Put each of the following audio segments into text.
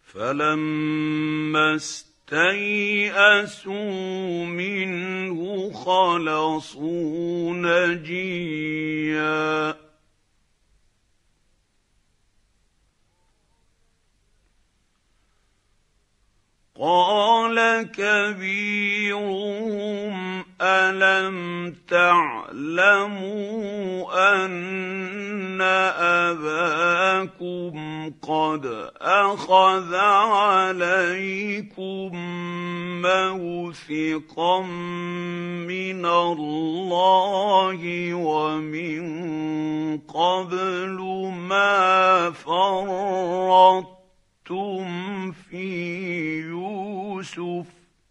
فلما استيئسوا منه خلصوا نجيا قال كبيرهم ألم تعلموا أن أباكم قد أخذ عليكم موثقا من الله ومن قبل ما فرطتم في يوسف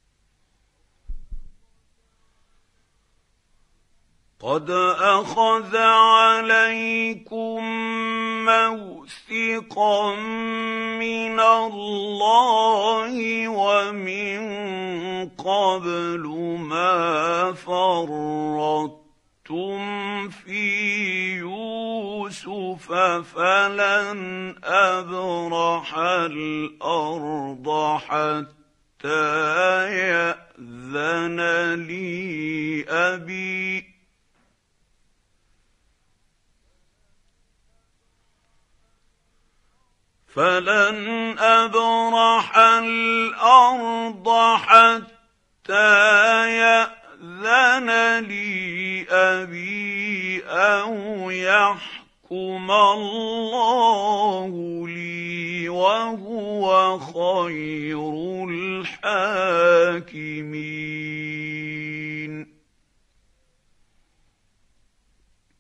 قد أخذ عليكم موثقا من الله ومن قبل ما فرطتم في يوسف فلن أبرح الأرض حتى يأذن لي أبي فلن أبرح الأرض حتى يأذن لي أبي أو يحكم الله لي وهو خير الحاكمين